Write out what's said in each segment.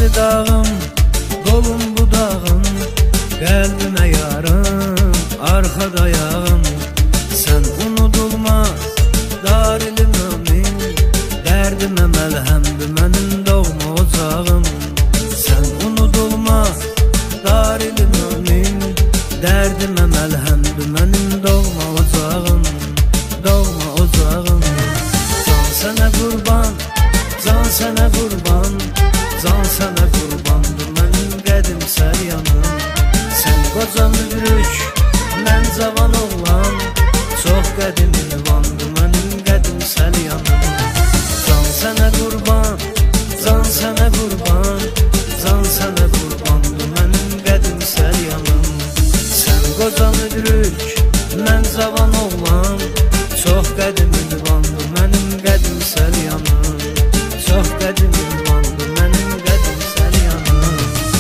Bəzi dağım, qolum budağım, qəlbimə yarım, arxada ayağım. Sən unudulmaz, darili mömin, dərdimə məlhəmdir mənim doğma ocağım. Sən unudulmaz, darili mömin, dərdimə məlhəmdir mənim doğma ocağım, doğma ocağım. Can sənə qurban, can sənə qurban, can sənə qurbandır mənim qədim səryanım. Sən qoca müdrük, mən cavan oğlan, çox qədim ünvandır mənim qədim səryanım. Can sənə qurban, can sənə qurban, can sənə qurbandır mənim qədim səryanım. Sən qoca müdrük, mən cavan oğlan, çox qədim ünvandır mənim qədim səryanım. Çox qədim ünvandır mənim qədim səryanım.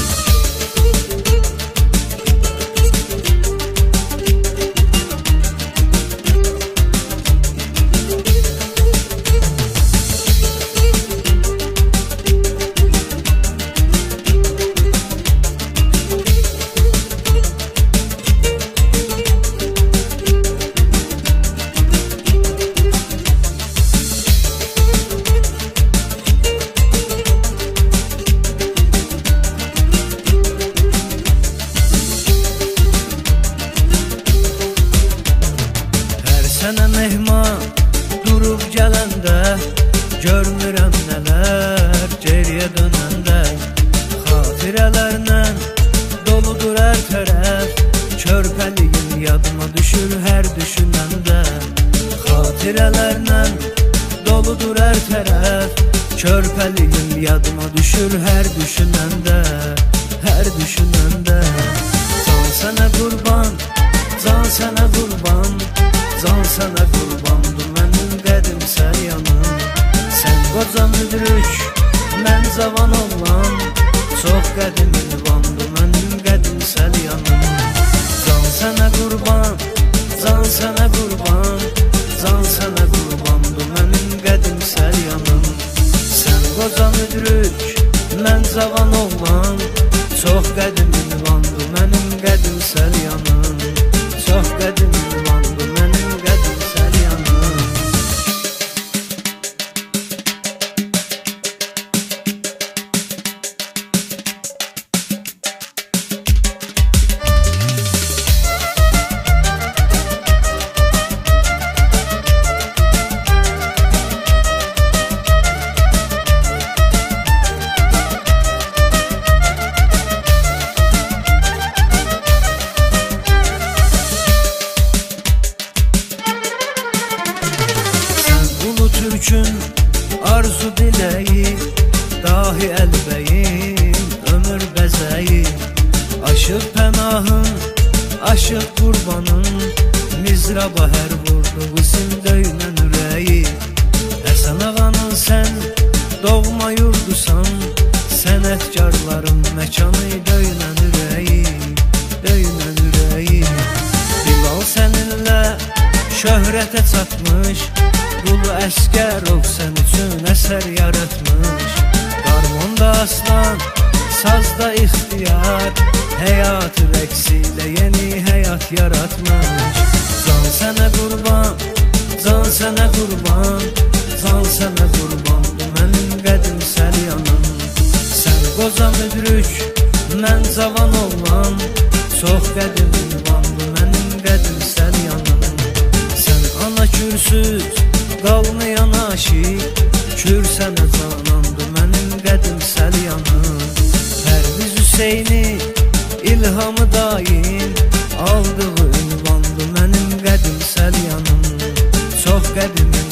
Sənə mehman durub gələndə, görmürəm nələr geriyə dönəndə. Xatirələrlə doludur hər tərəf, körpəliyim yadıma düşür hər düşünəndə. Xatirələrlə doludur hər tərəf, körpəliyim yadıma düşür hər düşünəndə, hər düşünəndə. Can sənə qurban, can sənə qurban, can sənə qurbandır mənim qədim səryanım. Sən qoca müdrük, mən cavan oğlan, çox qədim ünvandır mənim qədim səryanım. Can sənə qurban, can sənə qurban, can sənə qurbandır mənim qədim səryanım. Sən qoca müdrük, mən cavan oğlan, çox qədim ünvandır mənim qədim səryanım. Çox qədim ünvandır mənim qədim səryanım. Türkün arzu diləyi, dahi əlbəyim, ömür bəzəyi. Aşıq pənahın, aşıq qurbanın, mizraba hər vurdu qısim döynən ürəyi. Həsən ağanın sən doğma yurdusan, sənətkarların məkanı döynən ürəyi, döynən ürəyi. Bilal səninlə şöhrətə çatmış, Qulu Əsgərov sən üçün əsər yaratmış. Qarmonda aslan, sazda ixtiyar, həyatı rəqsilə yeni həyat yaratmış. Can sənə qurban, can sənə qurban, can sənə qurbandır mənim qədim səryanım. Sən qoca müdrük, mən cavan oğlan, çox qədim ünvandır mənim qədim səryanım. Sən ana kürsüz, qalmayan aşiq, kür sənə canandır mənim qədim səryanım. Pərviz Hüseyni, ilhamı daim, aldığı ünvandır mənim qədim səryanım. Çox qədim